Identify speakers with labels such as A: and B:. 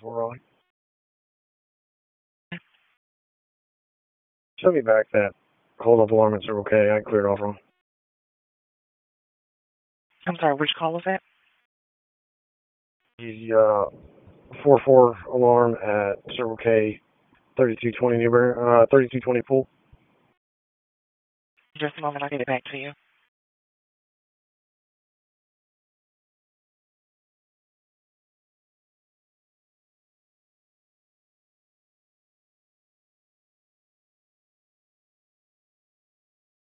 A: 4 Raleigh. Show me back that hold up alarm at Circle K. I cleared off wrong.
B: I'm sorry, which call was that?
A: The 4-4 alarm at Circle K, 3220 Newberry, 3220 Pool.
B: Just a moment, I'll get it back to you.